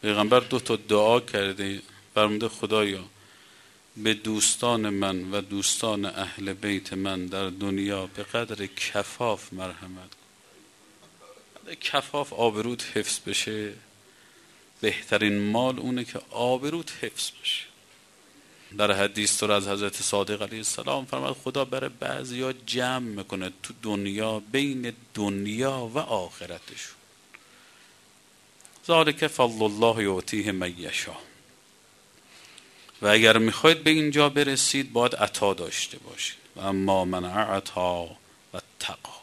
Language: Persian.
پیغمبر 2 تا دعا کرده، فرموده خدایا به دوستان من و دوستان اهل بیت من در دنیا به قدر کفاف مرحمت کن. کفاف آبروت حفظ بشه، بهترین مال اونه که آبروت حفظ بشه. در حدیث تو از حضرت صادق علیه السلام فرمود خدا برای بعضیا جمع میکنه تو دنیا بین دنیا و آخرتشون. ذالک فضل الله یعطیه من یشاء. و اگر میخواید به اینجا برسید باید عطا داشته باشید. و اما من اعطا و اتقی.